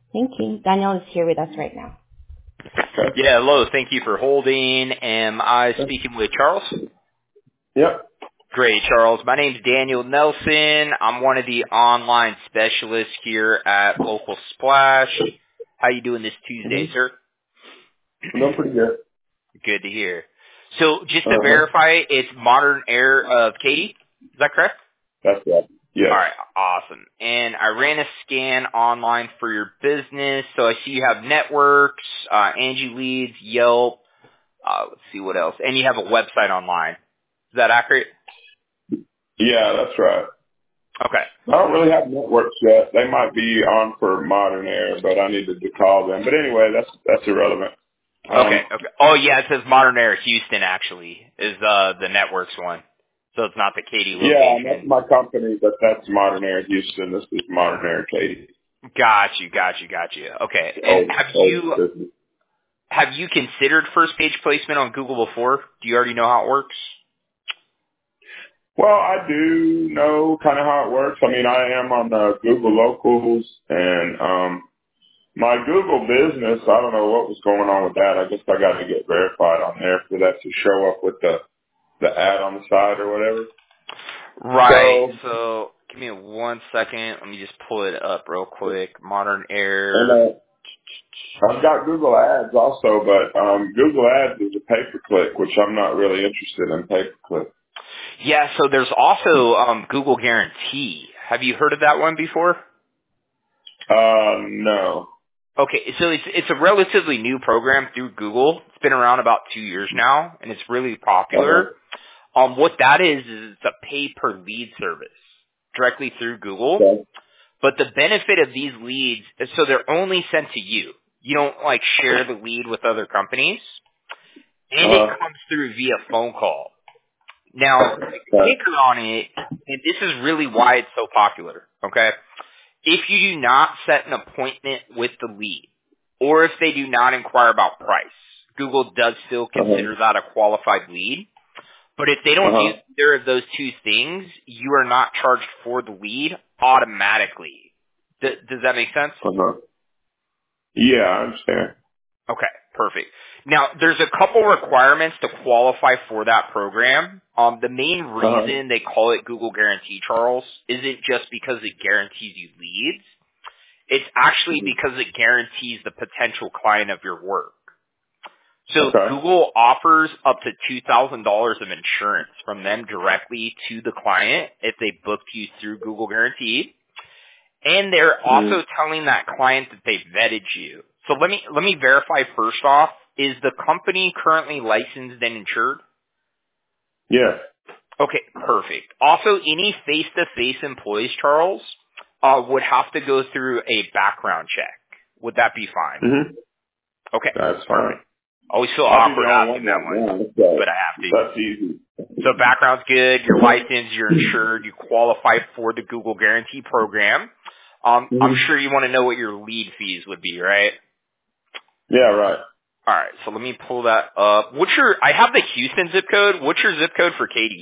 Thank you. Daniel is here with us right now. Yeah, hello. Thank you for holding. Am I speaking with Charles? Yep. Great, Charles. My name's Daniel Nelson. I'm one of the online specialists here at Local Splash. How you doing this Tuesday, sir? I'm doing pretty good. Good to hear. So just to verify, it's Modern Air of Katy. Is that correct? That's right. Yes. All right, awesome. And I ran a scan online for your business. So I see you have networks, Angie Leads, Yelp. Let's see what else. And you have a website online. Is that accurate? Yeah, that's right. Okay. I don't really have networks yet. They might be on for Modern Air, but I needed to call them. But anyway, that's irrelevant. Okay. Oh yeah, it says Modern Air Houston actually is the networks one. So it's not the Katy location. Yeah, that's my company, but that's Modern Air Houston. This is Modern Air Katy. Got you. Okay. And have you considered first page placement on Google before? Do you already know how it works? Well, I do know kind of how it works. I mean, I am on the Google Locals, and my Google Business, I don't know what was going on with that. I guess I got to get verified on there for that to show up with the ad on the side or whatever. Right. So give me 1 second. Let me just pull it up real quick. Modern Air. And, I've got Google Ads also, but Google Ads is a pay-per-click, which I'm not really interested in pay-per-click. Yeah, so there's also Google Guarantee. Have you heard of that one before? No. Okay, so it's a relatively new program through Google. It's been around about 2 years now, and it's really popular. What that is it's a pay-per-lead service directly through Google. Okay. But the benefit of these leads is so they're only sent to you. You don't, share the lead with other companies. And it comes through via phone call. Now, the kicker on it, and this is really why it's so popular, okay? If you do not set an appointment with the lead, or if they do not inquire about price, Google does still consider that a qualified lead. But if they don't do either of those two things, you are not charged for the lead automatically. Does that make sense? Yeah, I understand. Okay, perfect. Now, there's a couple requirements to qualify for that program. The main reason they call it Google Guarantee, Charles, isn't just because it guarantees you leads. It's actually because it guarantees the potential client of your work. So Google offers up to $2,000 of insurance from them directly to the client if they booked you through Google Guarantee. And they're also telling that client that they've vetted you. So let me verify first off, is the company currently licensed and insured? Yes. Okay, perfect. Also, any face-to-face employees, Charles, would have to go through a background check. Would that be fine? Okay. That's fine. Always feel awkward asking that one, but I have to. That's easy. So background's good, you're licensed, you're insured, you qualify for the Google Guarantee program. I'm sure you want to know what your lead fees would be, right? Yeah, right. All right, so let me pull that up. I have the Houston zip code. What's your zip code for Katy?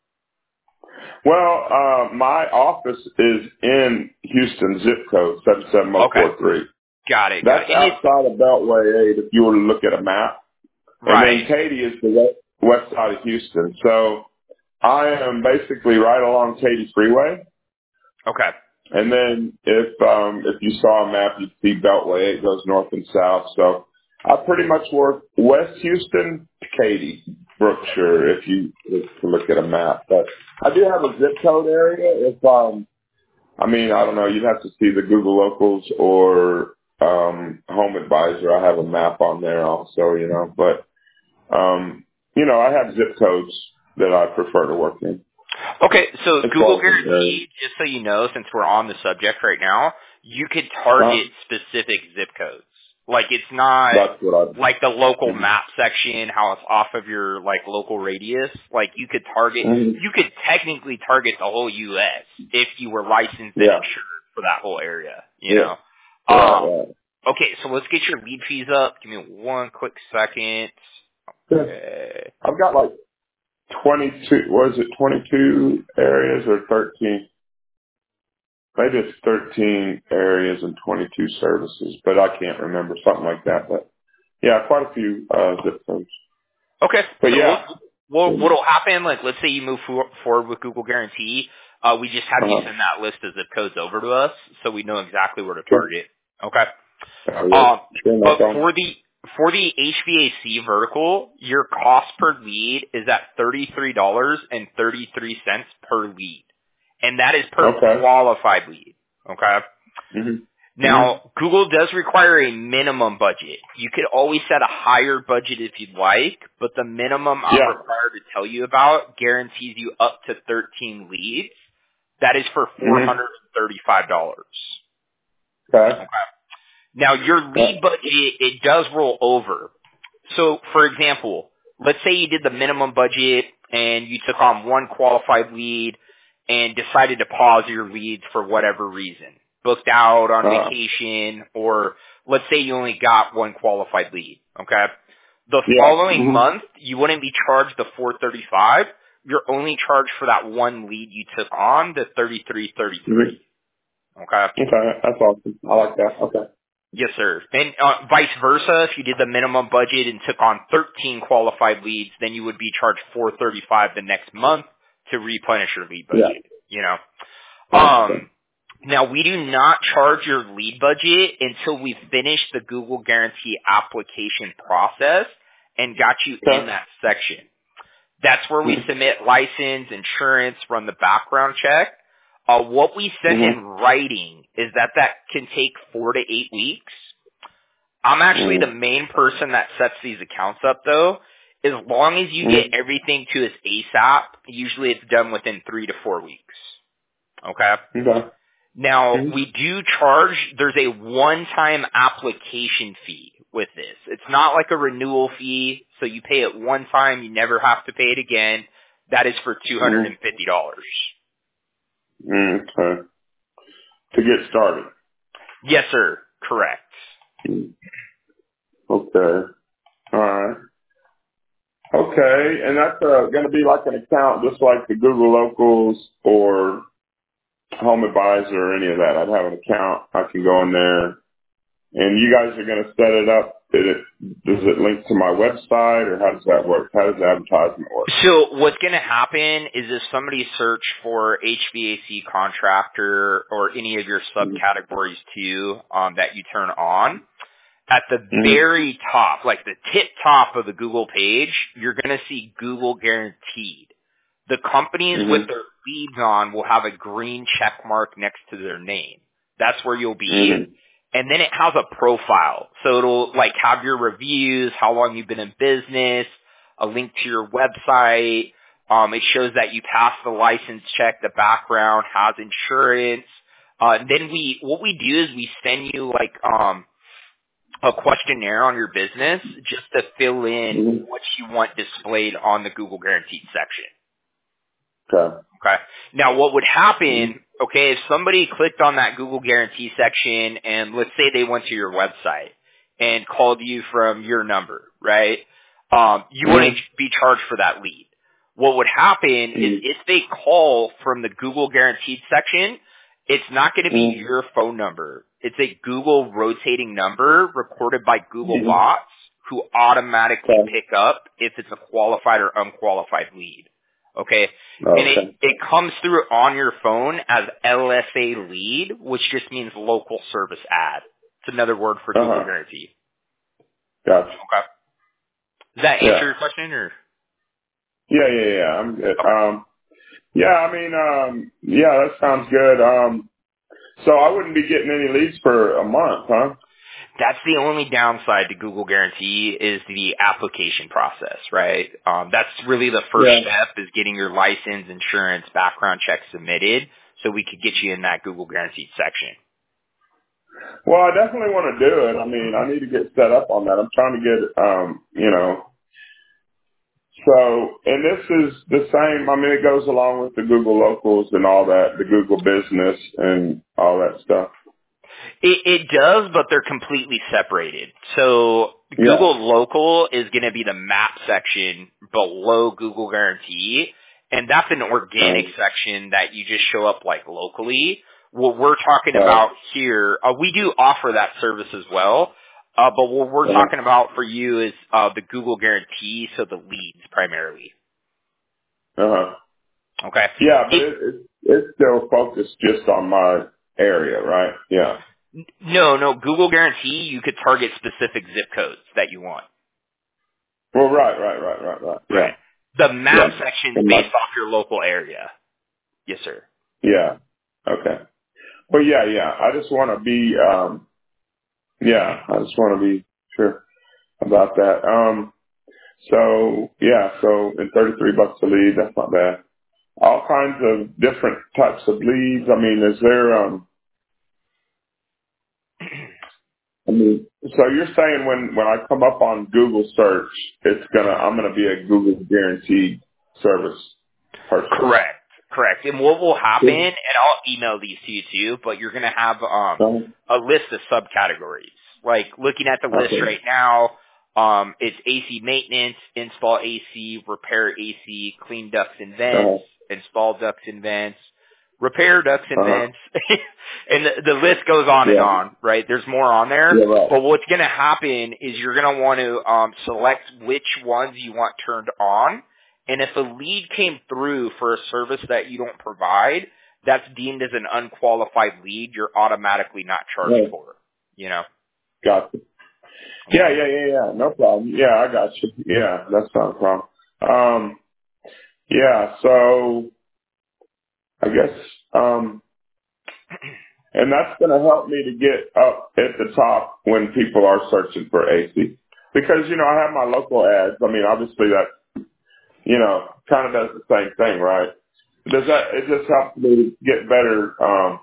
Well, my office is in Houston, zip code 77043. Okay. Got it. That's outside of Beltway 8 if you were to look at a map. Right. And then Katy is the west side of Houston. So I am basically right along Katy Freeway. Okay. And then if you saw a map, you'd see Beltway 8 goes north and south. So I pretty much work West Houston to Katy, Brookshire, if you look at a map. But I do have a zip code area. I don't know, you'd have to see the Google Locals or Home Advisor. I have a map on there also, but I have zip codes that I prefer to work in. Okay, so Google Guarantee, just so you know, since we're on the subject right now, you could target specific zip codes. It's not like the local map section, how it's off of your local radius. You could target, you could technically target the whole U.S. if you were licensed and insured for that whole area. You know. Okay, so let's get your lead fees up. Give me one quick second. Okay. I've got 22, 22 areas or 13? maybe it's 13 areas and 22 services, but I can't remember, something like that. But yeah, quite a few zip codes. Okay. But So yeah. what'll happen, like, let's say you move forward with Google Guarantee, we just have you send that list of zip codes over to us so we know exactly where to target. Okay. But for the HVAC vertical, your cost per lead is at $33.33 per lead. And that is per qualified lead. Okay. Mm-hmm. Now, Google does require a minimum budget. You could always set a higher budget if you'd like, but the minimum I'm required to tell you about guarantees you up to 13 leads. That is for $435. Okay. Now, your lead budget, it does roll over. So, for example, let's say you did the minimum budget and you took on one qualified lead and decided to pause your leads for whatever reason. Booked out on vacation, or let's say you only got one qualified lead, okay? The following month, you wouldn't be charged the $435. You're only charged for that one lead you took on, the $33.33. Okay? Okay, that's awesome. I like that. Okay. Yes, sir. And vice versa, if you did the minimum budget and took on 13 qualified leads, then you would be charged $435 the next month to replenish your lead budget, you know? Now, we do not charge your lead budget until we finish the Google Guarantee application process and got you in that section. That's where we submit license, insurance, run the background check. What we send in writing is that can take 4 to 8 weeks. I'm actually the main person that sets these accounts up, though. As long as you get everything to us ASAP, usually it's done within 3 to 4 weeks. Okay? Now, we do charge, there's a one-time application fee with this. It's not like a renewal fee, so you pay it one time, you never have to pay it again. That is for $250. Okay. To get started. Yes, sir. Correct. Okay. All right. Okay, and that's going to be like an account just like the Google Locals or Home Advisor or any of that. I'd have an account. I can go in there, and you guys are going to set it up. Does it link to my website, or how does that work? How does the advertisement work? So what's going to happen is if somebody search for HVAC contractor or any of your subcategories too that you turn on, at the very top, like the tip top of the Google page, you're going to see Google Guaranteed. The companies with their leads on will have a green check mark next to their name. That's where you'll be. And then it has a profile. So it'll like have your reviews, how long you've been in business, a link to your website. It shows that you passed the license check, the background, has insurance. Then what we do is we send you like a questionnaire on your business just to fill in what you want displayed on the Google Guaranteed section. Okay. Now, what would happen, if somebody clicked on that Google Guarantee section and let's say they went to your website and called you from your number, right? You wouldn't be charged for that lead. What would happen is if they call from the Google Guaranteed section, it's not going to be your phone number. It's a Google rotating number recorded by Google bots who automatically pick up if it's a qualified or unqualified lead. Okay? And it comes through on your phone as LSA lead, which just means local service ad. It's another word for Google Guarantee. Gotcha. Okay. Does that answer your question, or? Yeah. I'm good. That sounds good. So I wouldn't be getting any leads for a month, huh? That's the only downside to Google Guarantee is the application process, right? That's really the first step is getting your license, insurance, background check submitted so we could get you in that Google Guaranteed section. Well, I definitely want to do it. I mean, I need to get set up on that. I'm trying to get, So, and this is the same, I mean, it goes along with the Google Locals and all that, the Google Business and all that stuff. It does, but they're completely separated. So Google Local is going to be the map section below Google Guarantee, and that's an organic section that you just show up like locally. What we're talking about here, we do offer that service as well. But what we're talking about for you is the Google Guarantee, so the leads primarily. Okay. Yeah, but it's still focused just on my area, right? Yeah. No. Google Guarantee, you could target specific zip codes that you want. Well, right. Yeah. Right. The map section is based off your local area. Yes, sir. Yeah. Okay. Well, yeah. I just want to be, I just want to be sure about that. So and $33 a lead, that's not bad. All kinds of different types of leads. I mean, is there, so you're saying when I come up on Google search, I'm gonna be a Google guaranteed service person. Correct. And what will happen, and I'll email these to you too, but you're gonna have a list of subcategories. Like looking at the list right now, it's AC maintenance, install AC, repair AC, clean ducts and vents, install ducts and vents, repair ducts and vents, and the list goes on and on, right? There's more on there, but what's going to happen is you're going to want to select which ones you want turned on, and if a lead came through for a service that you don't provide, that's deemed as an unqualified lead. You're automatically not charged for it, you know? Gotcha. Yeah. No problem. Yeah, I got you. Yeah, that's not a problem. So I guess, and that's going to help me to get up at the top when people are searching for AC. Because, I have my local ads. I mean, obviously that, kind of does the same thing, right? It just helps me to get better,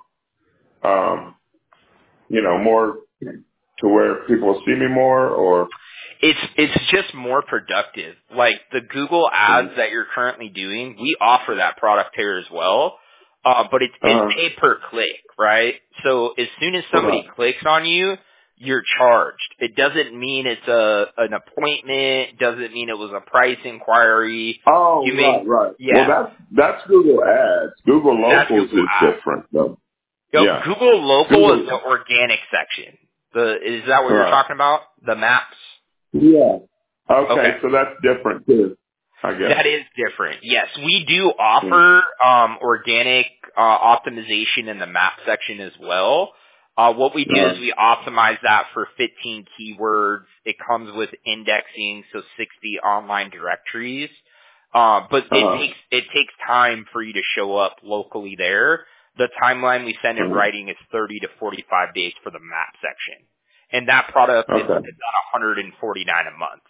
more to where people see me more, or? It's just more productive. Like the Google ads that you're currently doing, we offer that product here as well. But it's pay per click, right? So as soon as somebody clicks on you, you're charged. It doesn't mean it's an appointment. Doesn't mean it was a price inquiry. Oh, right. Yeah. Well, that's Google Ads. Google Locals is different, though. Yeah. Google Local is the organic section. Is that what you're talking about? The maps? Yeah. Okay, so that's different too, I guess. That is different. Yes, we do offer organic optimization in the map section as well. What we do is we optimize that for 15 keywords. It comes with indexing, so 60 online directories. But it takes time for you to show up locally there. The timeline we send in writing is 30 to 45 days for the map section. And that product is on $149 a month.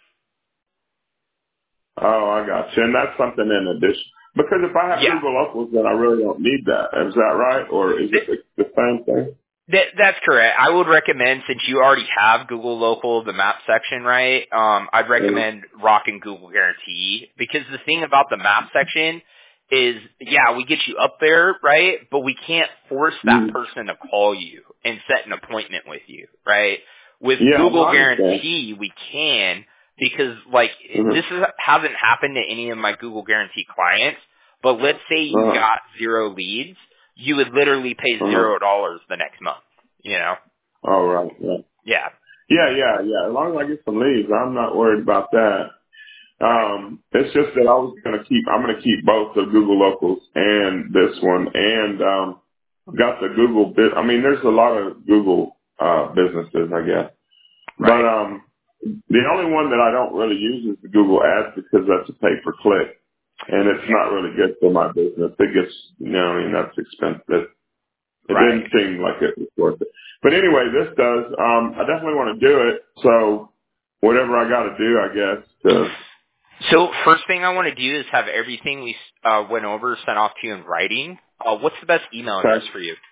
Oh, I got you. And that's something in addition. Because if I have Google Locals, then I really don't need that. Is that right? Or is it the same thing? That's correct. I would recommend, since you already have Google Local, the map section, right, I'd recommend rocking Google Guarantee. Because the thing about the map section is, we get you up there, right, but we can't force that person to call you and set an appointment with you, right? With Google Guarantee, we can, because, this hasn't happened to any of my Google Guarantee clients, but let's say you got 0 leads, you would literally pay $0 the next month, Oh, right. Yeah. Yeah. As long as I get some leads, I'm not worried about that. It's just that I'm going to keep both the Google Locals and this one, and got the Google there's a lot of Google businesses, I guess. Right. But the only one that I don't really use is the Google Ads, because that's a pay per click, and it's not really good for my business. It gets, that's expensive. It didn't seem like it was worth it. But anyway, this does. I definitely want to do it. So whatever I got to do, I guess. So first thing I want to do is have everything we went over sent off to you in writing. What's the best email address for you?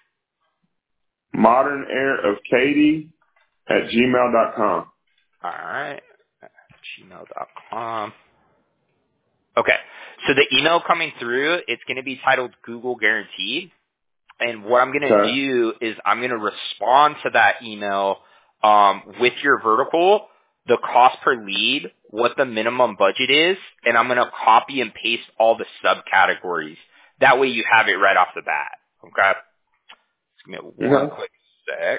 modernairofkatie@gmail.com. All right. gmail.com. Okay. So the email coming through, it's going to be titled Google Guaranteed. And what I'm going to do is I'm going to respond to that email with your vertical, the cost per lead, what the minimum budget is, and I'm going to copy and paste all the subcategories. That way you have it right off the bat. Okay? Give me one quick sec.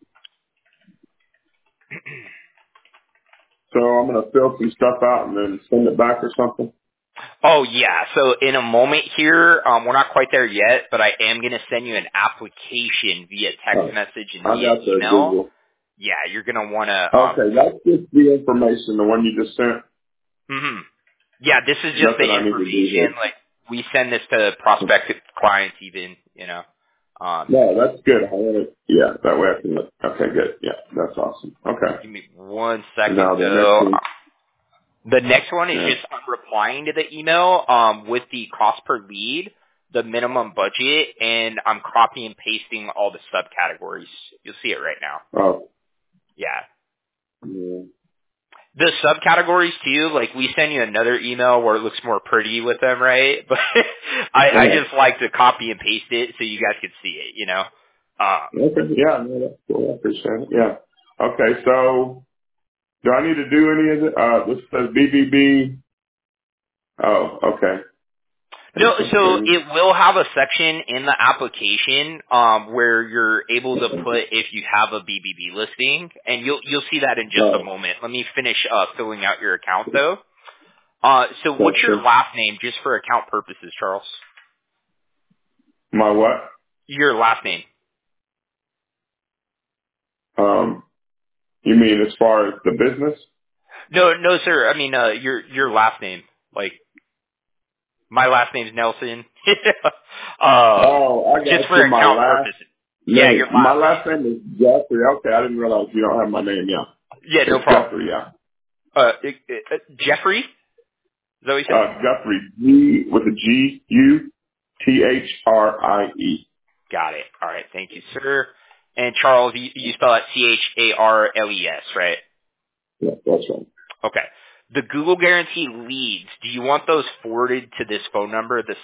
So I'm going to fill some stuff out and then send it back or something? Oh yeah, so in a moment here, we're not quite there yet, but I am going to send you an application via text message and I via got the email. Google. Yeah, you're going to want to. Okay, that's just the information, the one you just sent. Yeah, this is just Nothing the I need to do here. information. Like we send this to prospective clients, even No, that's good. I want to, yeah, that way I can look. Okay, good. Yeah, that's awesome. Okay. Give me 1 second Now the next though. one. The next one is Yeah. just I'm replying to the email with the cost per lead, the minimum budget, and I'm copy and pasting all the subcategories. You'll see it right now. Oh. Yeah. Yeah. The subcategories too, like we send you another email where it looks more pretty with them, right? But I just like to copy and paste it so you guys could see it, Okay. Yeah, no, that's cool. I appreciate it. Yeah. Okay, so do I need to do any of it? This says BBB. Oh, okay. No, so Okay. it will have a section in the application where you're able to put if you have a BBB listing, and you'll see that in just a moment. Let me finish filling out your account though. So what's your last name, just for account purposes, Charles? My what? Your last name. You mean as far as the business? No, sir. I mean your last name. Like my last name's Nelson. I Just got for you. My account last purposes. Yeah, your name. My last name. last name is Jeffrey. Okay, I didn't realize you don't have my name. Yeah. Yeah, no It's problem. Jeffrey, yeah. Jeffrey? Is that what you said? Guthrie, G with a G, U, Thrie. Got it. All right. Thank you, sir. And Charles, you spell it Charles, right? Yeah, that's right. Okay. The Google Guarantee leads, do you want those forwarded to this phone number, the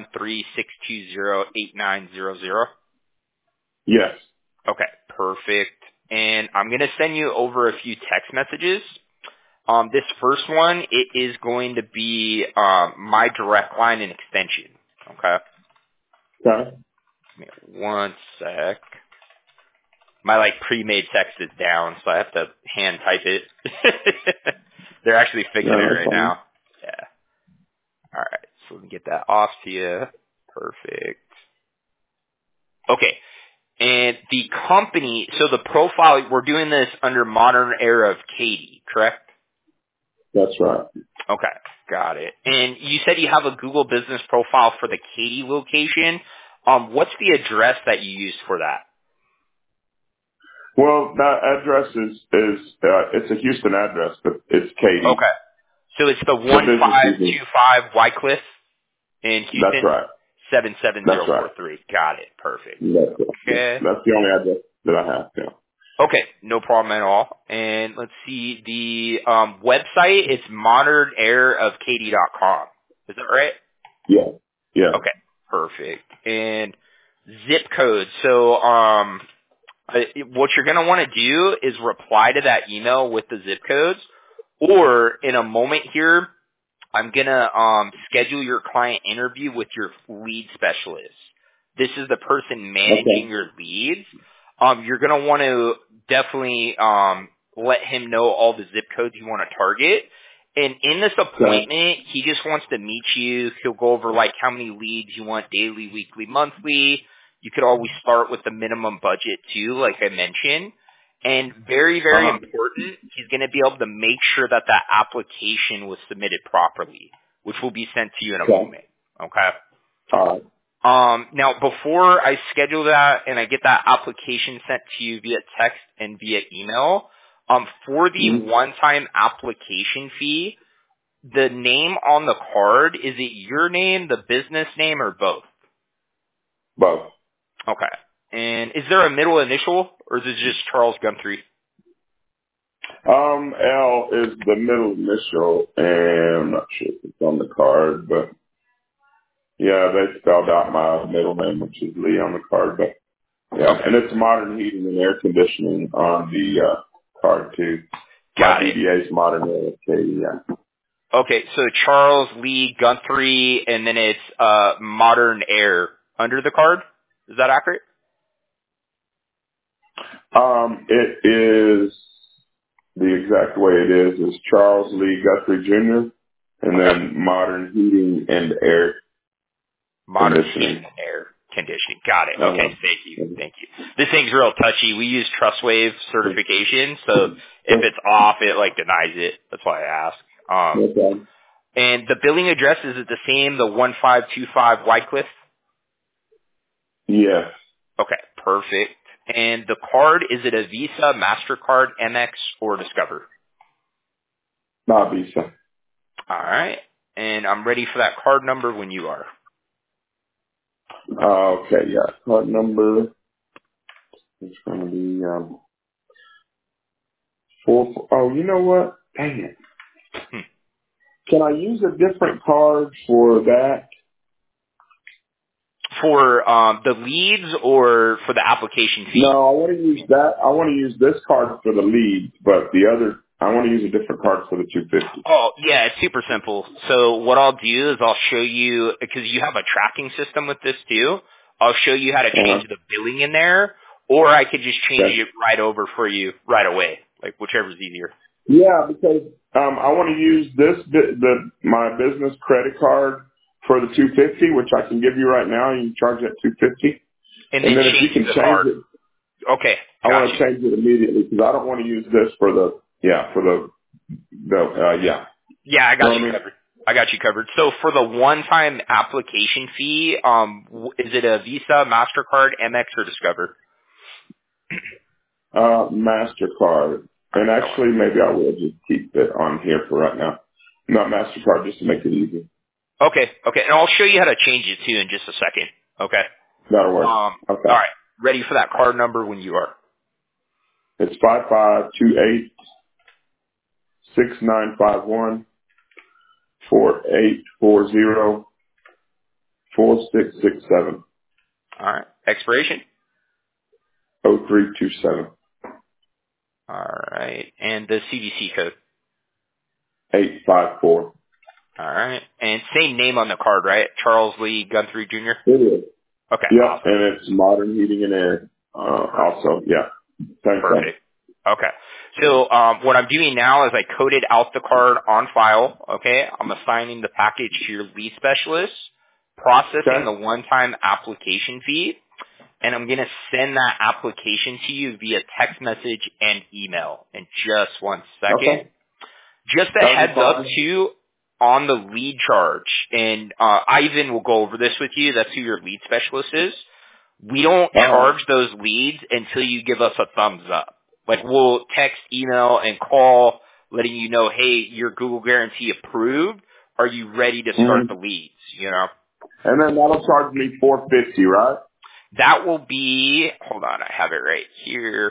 713-620-8900? Yes. Okay. Perfect. And I'm going to send you over a few text messages. This first one, it is going to be my direct line and extension. Okay. Okay. Give me 1 sec. My pre-made text is down, so I have to hand type it. They're actually fixing it right now. Yeah. All right. So let me get that off to you. Perfect. Okay. And the company, so the profile, we're doing this under Modern Era of Katy, correct? That's right. Okay. Got it. And you said you have a Google business profile for the Katy location. What's the address that you used for that? Well, that address is it's a Houston address, but it's Katy. Okay. So it's the The business is 1525 Wycliffe in That's Houston, right. That's right. 77043. Got it. Perfect. That's it. Okay. That's the only address that I have. Yeah. Okay. No problem at all. And let's see the website. It's modernairofkaty.com. Is that right? Yeah. Yeah. Okay. Perfect. And zip code. So what you're going to want to do is reply to that email with the zip codes, or in a moment here, I'm going to schedule your client interview with your lead specialist. This is the person managing your leads. You're going to want to definitely let him know all the zip codes you want to target. And in this appointment, he just wants to meet you. He'll go over how many leads you want daily, weekly, monthly. You could always start with the minimum budget too, like I mentioned. And very, very important, he's going to be able to make sure that that application was submitted properly, which will be sent to you in a moment. Okay? Now, before I schedule that and I get that application sent to you via text and via email, for the one-time application fee, the name on the card, is it your name, the business name, or both? Both. Okay. And is there a middle initial, or is it just Charles Guthrie? L is the middle initial, and I'm not sure if it's on the card, but yeah, they spelled out my middle name, which is Lee, on the card, but yeah, and it's Modern Heating and Air Conditioning on the card too. Got my it. DBA's Modern Air, yeah. Okay, so Charles Lee Guthrie, and then it's Modern Air under the card. Is that accurate? It is the exact way it is Charles Lee Guthrie Jr. and Okay. then Modern Heating and Air Modern heating Conditioning. and air conditioning. Got it. Okay, Uh-huh. thank you. Thank you. This thing's real touchy. We use TrustWave certification, so if it's off, it like denies it. That's why I ask. Okay. And the billing address, is it the same, the 1525 Wycliffe? Yes. Okay, perfect. And the card, is it a Visa, MasterCard, MX, or Discover? Not Visa. All right. And I'm ready for that card number when you are. Okay, yeah. Card number is going to be, oh, you know what? Dang it. Hmm. Can I use a different card for that? For the leads or for the application fee? No, I want to use that. I want to use this card for the lead, but the other, I want to use a different card for the 250. Oh, yeah, it's super simple. So what I'll do is I'll show you, because you have a tracking system with this too, I'll show you how to change the billing in there, or I could just change Okay. it right over for you right away, like whichever's easier. Yeah, because I want to use my business credit card for the 250, which I can give you right now. You can charge that 250, And and then then if you change can the change card. it, Okay, I got want you. to change it immediately because I don't want to use this for the yeah. Yeah, I You know got what you I mean? covered. I got you covered. So for the one-time application fee, is it a Visa, MasterCard, MX, or Discover? MasterCard, All and right, going. actually maybe I will just keep it on here for right now. Not MasterCard, just to make it easy. Okay, okay, and I'll show you how to change it too in just a second. Okay. That'll work. All Okay. right. Ready for that card number when you are. It's 5528695148404667. All right. Expiration. 0327 All right. And the CVC code. 854. All right. And same name on the card, right? Charles Lee Guthrie Jr. It is. Okay. Yep, Awesome. and it's Modern Heating and Air. Also, yeah, same thing. Perfect. Okay. So what I'm doing now is I coded out the card on file. Okay. I'm assigning the package to your lead specialist, processing the Okay. one-time application fee, and I'm going to send that application to you via text message and email in just 1 second. Okay. Just a That'll be heads up fine. too on the lead charge, and Ivan will go over this with you. That's who your lead specialist is. We don't charge those leads until you give us a thumbs up. Like we'll text, email, and call letting you know, hey, your Google guarantee approved. Are you ready to start the leads? You know? And then that'll charge me $450, right? That will be, hold on, I have it right here.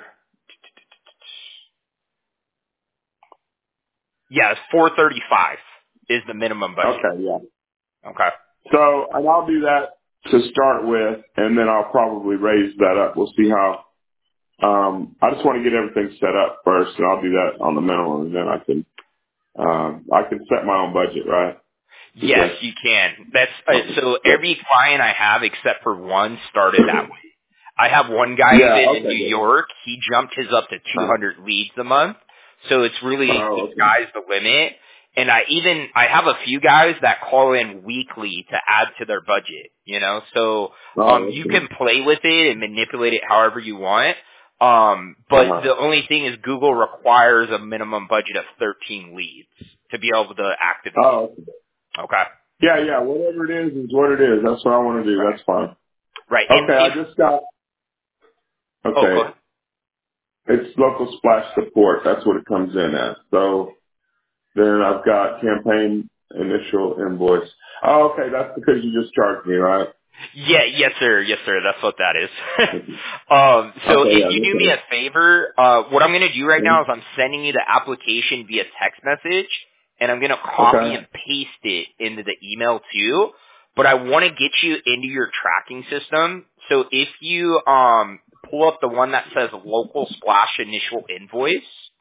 Yeah, it's $435 is the minimum budget. Okay, yeah. Okay. So, and I'll do that to start with, and then I'll probably raise that up. We'll see how. I just want to get everything set up first, and I'll do that on the minimum, and then I can set my own budget, right? Yes, Okay. you can. That's so Good. every client I have except for one started that way. I have one guy Yeah. even in Okay. New Good. York. He jumped his up to 200 leads a month. So it's really the Okay. sky's the limit. And I have a few guys that call in weekly to add to their budget, you know. So you Okay. can play with it and manipulate it however you want. But Uh-huh. the only thing is Google requires a minimum budget of 13 leads to be able to activate. Oh. Okay. Okay. Yeah. Yeah. Whatever it is what it is. That's what I want to do. Right. That's fine. Right. And Okay. I if just got. oh, go Okay. ahead. It's local splash support. That's what it comes in as. So then I've got campaign initial invoice. Oh, okay. That's because you just charged me, right? Yeah, yes sir, That's what that is. So Okay. if Yeah. you That's do me a favor, what I'm going to do right now is I'm sending you the application via text message, and I'm going to copy Okay. and paste it into the email too. But I want to get you into your tracking system. So if you pull up the one that says local splash initial invoice,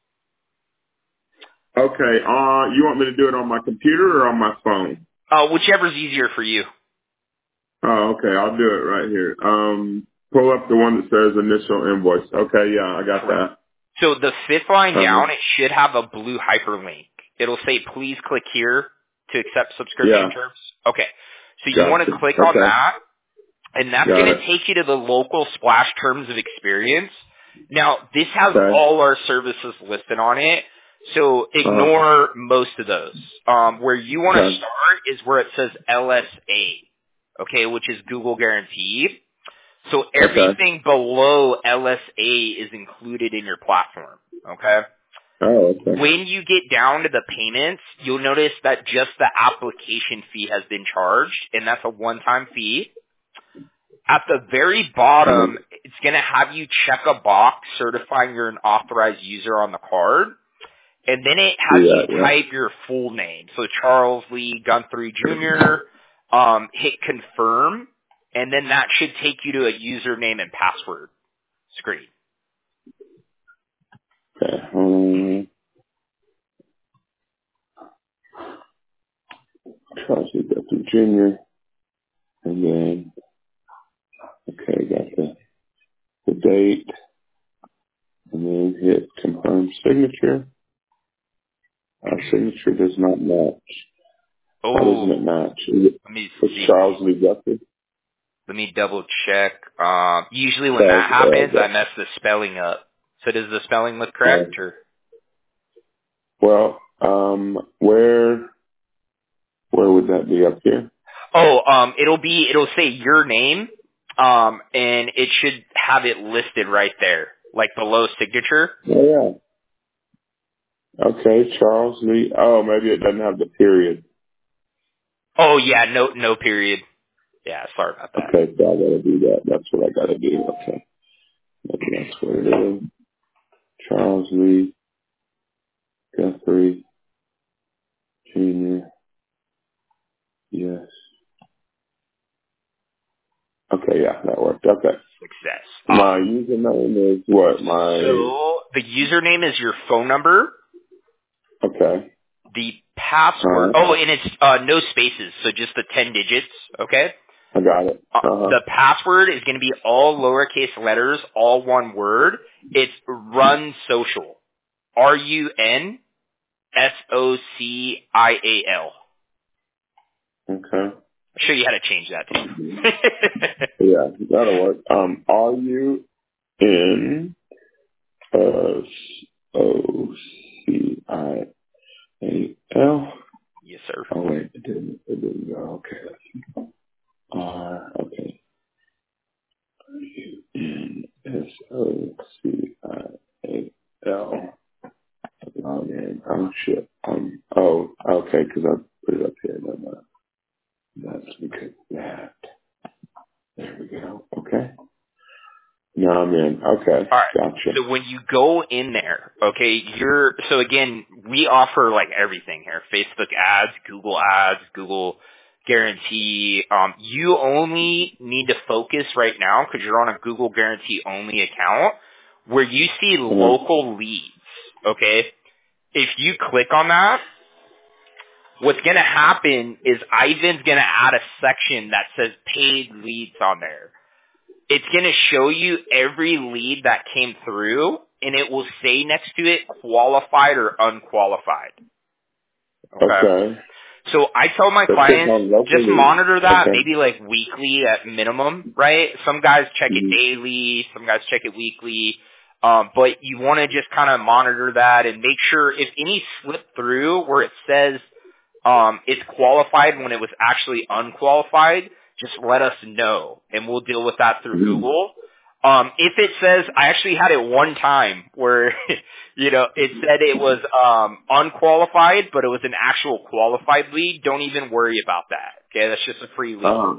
Okay. You want me to do it on my computer or on my phone? whichever's easier for you. Oh, okay. I'll do it right here. pull up the one that says initial invoice. Okay, yeah, I got that. So the fifth line down, it should have a blue hyperlink. It'll say, please click here to accept subscription terms. Okay. So you want to click on that, and that's going to take you to the local Splash terms of experience. Now, this has all our services listed on it, so ignore most of those. Where you want to start is where it says LSA, okay, which is Google Guaranteed. So everything below LSA is included in your platform, okay? Oh, okay. When you get down to the payments, you'll notice that just the application fee has been charged, and that's a one-time fee. At the very bottom, it's going to have you check a box certifying you're an authorized user on the card, and then it has you type your full name. So Charles Lee Guthrie Jr., hit confirm, and then that should take you to a username and password screen. Okay. Charles Lee Guthrie Jr. And then, okay, got the date. And then hit confirm signature. Our signature does not match. Why doesn't it match? Let me see. Charles Lee Guthrie. Let me double check. Usually when that happens, I mess the spelling up. So does the spelling look correct, or? Well, where would that be up here? Oh, it'll say your name, and it should have it listed right there, like below signature. Oh, yeah. Okay, Charles Lee. Oh, maybe it doesn't have the period. Oh yeah, no period. Yeah, sorry about that. Okay, so I gotta do that. That's what I gotta do. Okay. Maybe that's what it is. Charles Lee Guthrie Jr. Yes. Okay, yeah, that worked. Okay. Success. My username is what? So the username is your phone number. Okay. The password. And it's no spaces, so just the 10 digits. Okay. I got it. The password is going to be all lowercase letters, all one word. It's Run Social. RUNSOCIAL. Okay. I'll show you how to change that too. Yeah, that'll work. RUNSOCIAL. Yes, sir. Oh wait, it didn't go. Okay. Okay. RUNSOCIAL. Login. Oh shit. Okay, because I put it up here. No. That's because that. There we go. Okay. No, I'm in. Okay. All right. Gotcha. So when you go in there, okay, so again, we offer like everything here. Facebook ads, Google Guarantee. You only need to focus right now because you're on a Google Guarantee only account where you see local leads, okay? If you click on that, what's going to happen is Ivan's going to add a section that says paid leads on there. It's going to show you every lead that came through, and it will say next to it qualified or unqualified. Okay. So I tell my clients, just monitor that maybe like weekly at minimum, right? Some guys check it daily, some guys check it weekly. But you want to just kind of monitor that and make sure if any slip through where it says it's qualified when it was actually unqualified, just let us know, and we'll deal with that through Google. If it says, I actually had it one time where, it said it was unqualified, but it was an actual qualified lead. Don't even worry about that. Okay, that's just a free lead.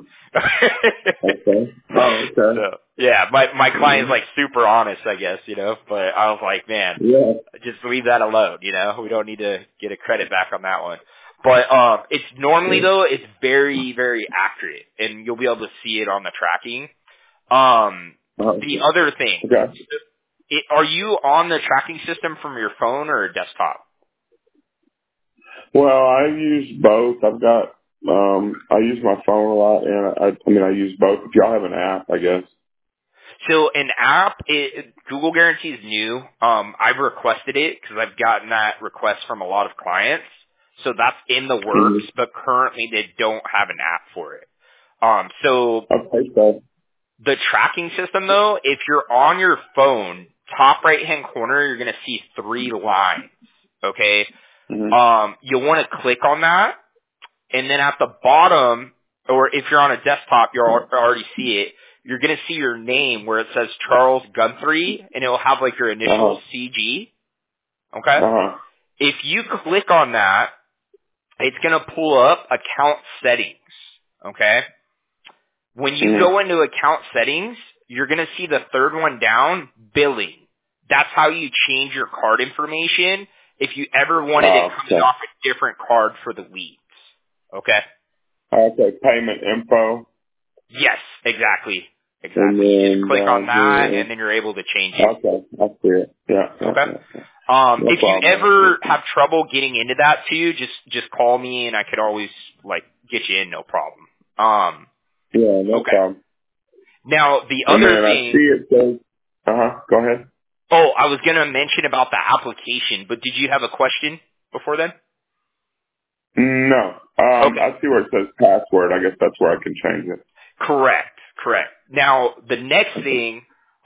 Okay. Okay. So, yeah, my client's like super honest, I guess, but I was like, man, just leave that alone, we don't need to get a credit back on that one. But it's normally though, it's very, very accurate, and you'll be able to see it on the tracking. The other thing, are you on the tracking system from your phone or desktop? Well, I use both. I've got, I use my phone a lot, and I use both. If y'all have an app, I guess. So an app, Google Guarantee is new. I've requested it because I've gotten that request from a lot of clients. So that's in the works, but currently they don't have an app for it. So the tracking system though, if you're on your phone, top right hand corner, you're going to see 3 lines. Okay. You'll want to click on that, and then at the bottom, or if you're on a desktop, you'll already see it. You're going to see your name where it says Charles Guthrie, and it'll have like your initial CG. Okay. If you click on that, it's going to pull up account settings. Okay. When you go into account settings, you're going to see the third one down, billing. That's how you change your card information if you ever wanted it coming off a different card for the leads. Okay? Okay, payment info. Yes, exactly. You just click on that, and then you're able to change it. Okay, I see it. Yeah. Okay? If you ever have trouble getting into that too, just call me, and I could always, get you in, no problem. Yeah, no problem. Now, the other thing... I see it says... go ahead. Oh, I was going to mention about the application, but did you have a question before then? No. I see where it says password. I guess that's where I can change it. Correct. Now, the next thing,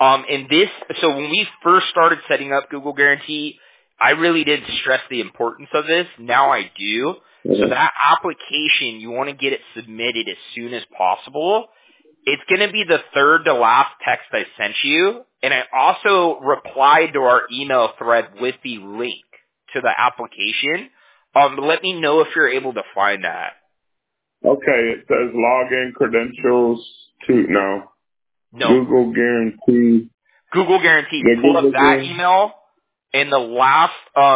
so when we first started setting up Google Guarantee, I really didn't stress the importance of this. Now I do. So that application, you want to get it submitted as soon as possible. It's going to be the third to last text I sent you, and I also replied to our email thread with the link to the application. Let me know if you're able to find that. Okay, it says login credentials to Google Guarantee. Google Guarantee. Pull up that email, and the last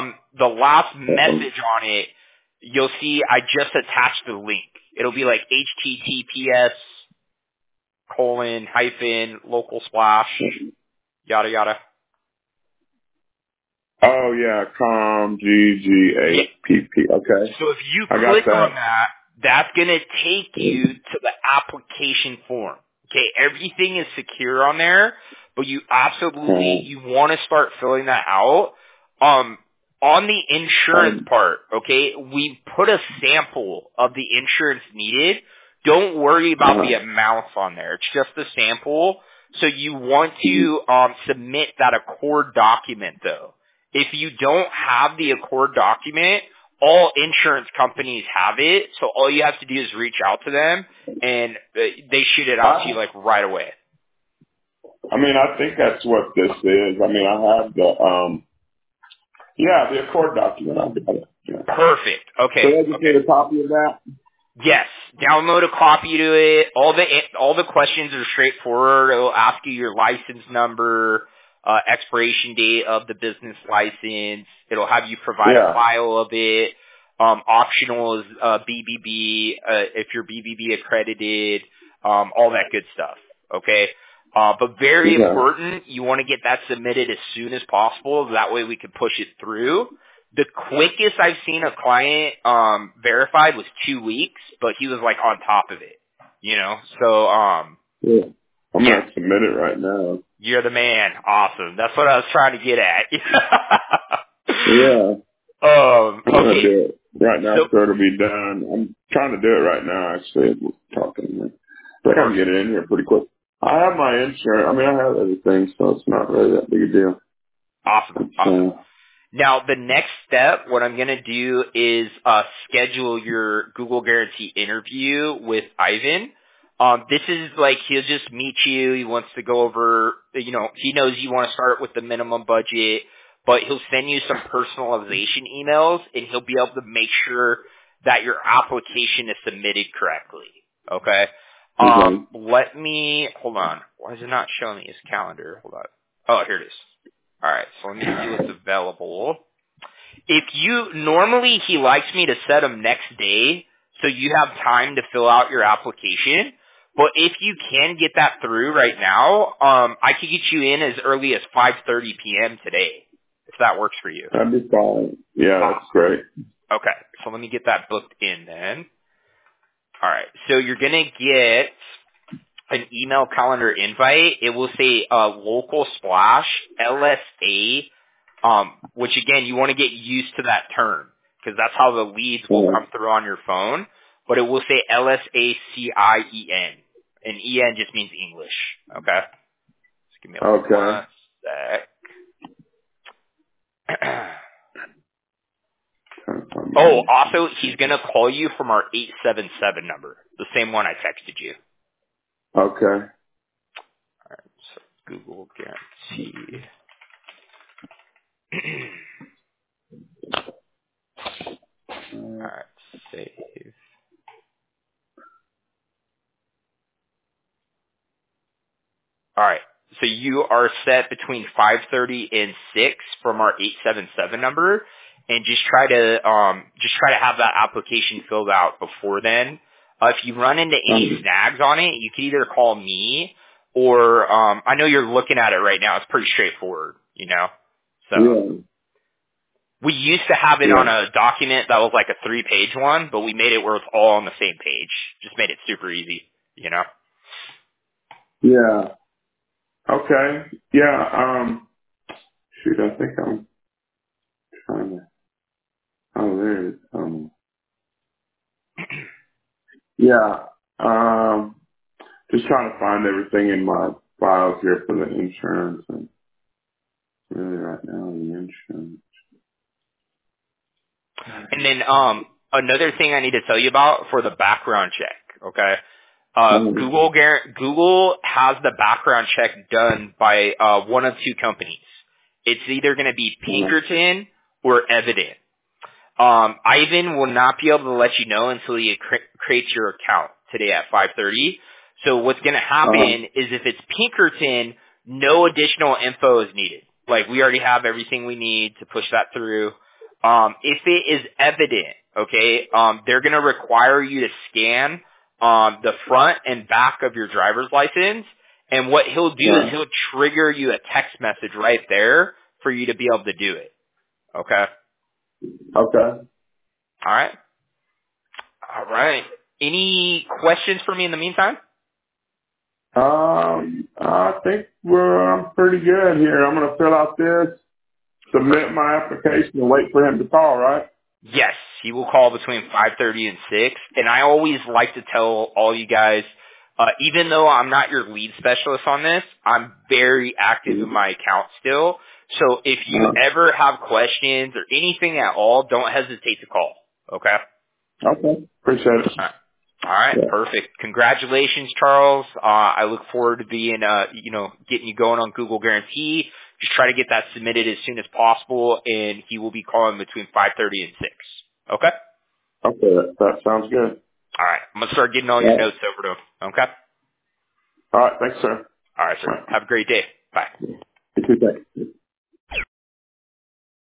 message on it, you'll see I just attached the link. It'll be like HTTPS : local / yada yada. Oh yeah, COMGGAPP. Okay. So if you click on that, that's gonna take you to the application form. Okay, everything is secure on there, but you absolutely you want to start filling that out. On the insurance part, okay, we put a sample of the insurance needed. Don't worry about the amounts on there. It's just a sample. So you want to submit that Accord document, though. If you don't have the Accord document, all insurance companies have it. So all you have to do is reach out to them, and they shoot it out to you right away. I think that's what this is. I have the the Accord document. I'll get it. Yeah. Perfect. Okay. So I just need a copy of that. Yes, download a copy to it. All the questions are straightforward. It'll ask you your license number, expiration date of the business license. It'll have you provide a file of it. Optional is BBB if you're BBB accredited. All that good stuff. Okay, but very important. You want to get that submitted as soon as possible. That way we can push it through. The quickest I've seen a client verified was 2 weeks, but he was on top of it, So I'm gonna submit it right now. You're the man. Awesome. That's what I was trying to get at. Okay. Do it right now, so it'll be done. I'm trying to do it right now. Actually, talking, but I can get it in here pretty quick. I have my insurance. I have everything, so it's not really that big a deal. Awesome. Now, the next step, what I'm going to do is schedule your Google Guarantee interview with Ivan. This is he'll just meet you. He wants to go over, he knows you want to start with the minimum budget, but he'll send you some personalization emails, and he'll be able to make sure that your application is submitted correctly. Okay? Hold on. Why is it not showing me his calendar? Hold on. Oh, here it is. All right, so let me see what's available. Normally he likes me to set them next day, so you have time to fill out your application. But if you can get that through right now, I could get you in as early as 5:30 p.m. today, if that works for you. That'd be fine. Yeah, that's great. Okay, so let me get that booked in then. All right, so you're gonna get an email calendar invite, it will say local splash LSA, which again, you want to get used to that term because that's how the leads will come through on your phone. But it will say LSACIEN, and EN just means English. Okay. Just give me one sec. Oh, also, he's going to call you from our 877 number, the same one I texted you. Okay. All right, so Google Guarantee. All right, save. All right, so you are set between 5:30 and 6 from our 877 number. And just try to have that application filled out before then. If you run into any snags on it, you can either call me or I know you're looking at it right now. It's pretty straightforward, you know. So we used to have it on a document that was like a 3-page one, but we made it where it's all on the same page. Just made it super easy, you know. Yeah. Okay. Yeah. Shoot, I think I'm trying to. Oh, there it is. Yeah. Just trying to find everything in my files here for the insurance and really right now the insurance. And then another thing I need to tell you about for the background check, okay? Google has the background check done by one of two companies. It's either going to be Pinkerton or Evident. Ivan will not be able to let you know until he creates your account today at 5:30. So what's going to happen is if it's Pinkerton, no additional info is needed. Like we already have everything we need to push that through. If it is Evident, okay, they're going to require you to scan the front and back of your driver's license. And what he'll do is he'll trigger you a text message right there for you to be able to do it. Okay? Okay. All right. All right. Any questions for me in the meantime? I think I'm pretty good here. I'm going to fill out this, submit my application, and wait for him to call, right? Yes, he will call between 5:30 and 6. And I always like to tell all you guys, even though I'm not your lead specialist on this, I'm very active in my account still. So if you ever have questions or anything at all, don't hesitate to call. Okay? Okay. Appreciate it. All right, perfect. Congratulations, Charles. I look forward to being, getting you going on Google Guarantee. Just try to get that submitted as soon as possible, and he will be calling between 5:30 and 6. Okay? Okay, that sounds good. All right, I'm going to start getting all your notes over to him. Okay? All right, thanks, sir. All right, sir. Have a great day. Bye. You too, thanks.